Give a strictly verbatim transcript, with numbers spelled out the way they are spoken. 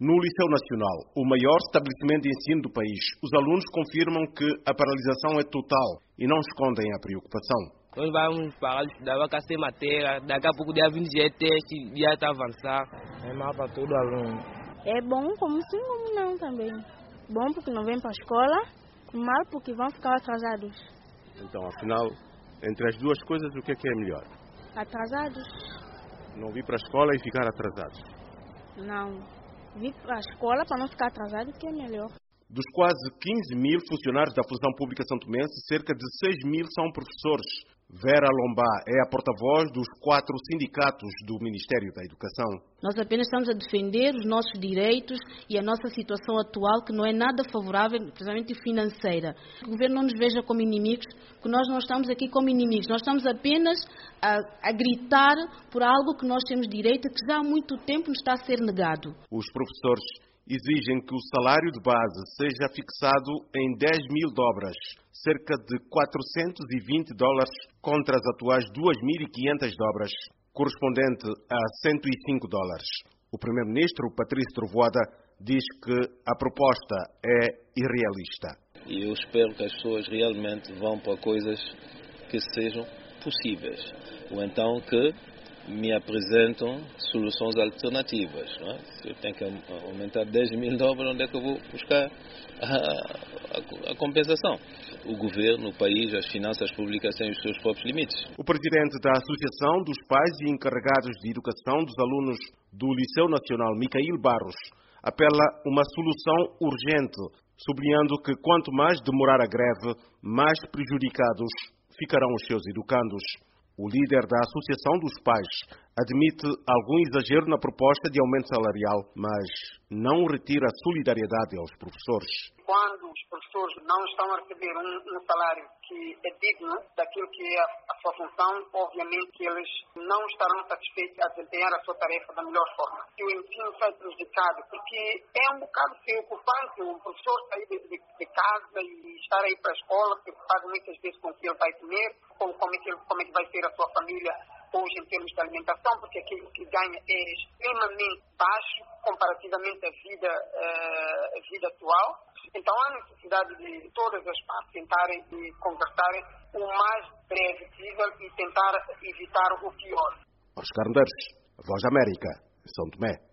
No Liceu Nacional, o maior estabelecimento de ensino do país, os alunos confirmam que a paralisação é total e não escondem a preocupação. Nós vamos parar de estudar, vai sem matéria, daqui a pouco dia vinte já é teste, já está avançar. É mal para todo aluno. É bom como sim, como não também. Bom porque não vêm para a escola, mal porque vão ficar atrasados. Então, afinal, entre as duas coisas, o que é que é melhor? Atrasados. Não vir para a escola e ficar atrasados? Não. Vir para a escola para não ficar atrasado, que é melhor. Dos quase quinze mil funcionários da Função Pública santomense, cerca de seis mil são professores. Vera Lombá é a porta-voz dos quatro sindicatos do Ministério da Educação. Nós apenas estamos a defender os nossos direitos e a nossa situação atual, que não é nada favorável, principalmente financeira. O governo não nos veja como inimigos, porque nós não estamos aqui como inimigos. Nós estamos apenas a, a gritar por algo que nós temos direito, que já há muito tempo nos está a ser negado. Os professores exigem que o salário de base seja fixado em dez mil dobras, cerca de quatrocentos e vinte dólares, contra as atuais duas mil e quinhentas dobras, correspondente a cento e cinco dólares. O primeiro-ministro, Patrício Trovoada, diz que a proposta é irrealista. E eu espero que as pessoas realmente vão para coisas que sejam possíveis, ou então que me apresentam soluções alternativas. Não é? Se eu tenho que aumentar dez mil dólares, onde é que eu vou buscar a, a, a compensação? O governo, o país, as finanças públicas têm os seus próprios limites. O presidente da Associação dos Pais e Encarregados de Educação dos Alunos do Liceu Nacional, Micael Barros, apela a uma solução urgente, sublinhando que quanto mais demorar a greve, mais prejudicados ficarão os seus educandos. O líder da Associação dos Pais admite algum exagero na proposta de aumento salarial, mas não retira a solidariedade aos professores. Quando os professores não estão a receber um, um salário que é digno daquilo que é a, a sua função, obviamente que eles não estarão satisfeitos a desempenhar a sua tarefa da melhor forma. E o ensino sai prejudicado, porque é um bocado preocupante o professor sair de, de, de casa e estar aí para a escola, preocupado muitas vezes com o que ele vai comer, com como é que, ele, como é que vai ser a sua família hoje em termos de alimentação, porque aquilo que ganha é extremamente baixo comparativamente à vida, uh, à vida atual. Então há necessidade de todas as partes tentarem e conversarem o mais breve possível e tentar evitar o pior. Oscar Medeiros, Voz da América, São Tomé.